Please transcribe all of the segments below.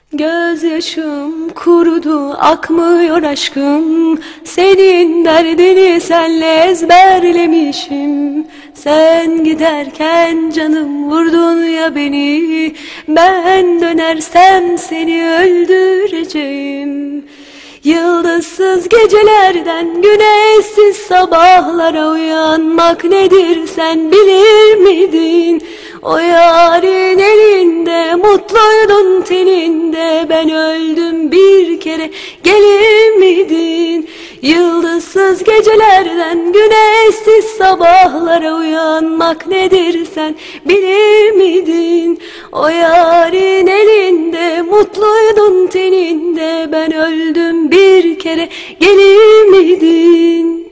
Gözyaşım kurudu, akmıyor aşkım. Senin derdini senle ezberlemişim. Sen giderken canım vurdun ya beni. Ben dönersem seni öldüreceğim. Yıldızsız gecelerden güneşsiz sabahlara uyanmak nedir sen bilir miydin? O yarın elinde mutluydun teninde, ben öldüm bir kere gelir miydin? Yıldızsız gecelerden güneşsiz sabahlara uyanmak nedir sen bilir miydin? O yarın elinde mutluydun teninde, ben öldüm bir kere gelir miydin?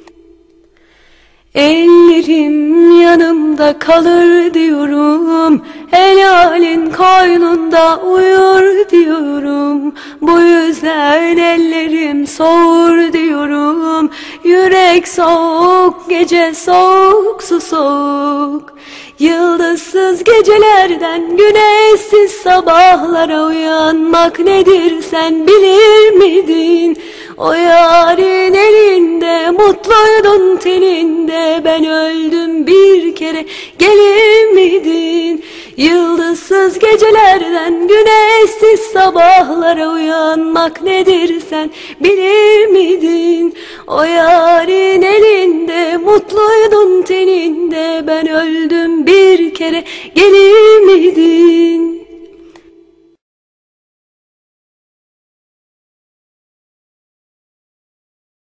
Ellerim yanımda kalır diyorum, helalin koynunda uyur diyorum. Bu yüzden ellerim soğur diyorum, yürek soğuk, gece soğuk, su soğuk. Yıldızsız gecelerden güneşsiz sabahlara uyanmak nedir sen bilir miydin? O yarın elinde mutluydun teninde, ben öldüm bir kere gelir miydin? Yıldızsız gecelerden güneşsiz sabahlara uyanmak nedir sen bilir miydin? O yarın elinde mutluydun teninde, ben öldüm bir kere gelir miydin?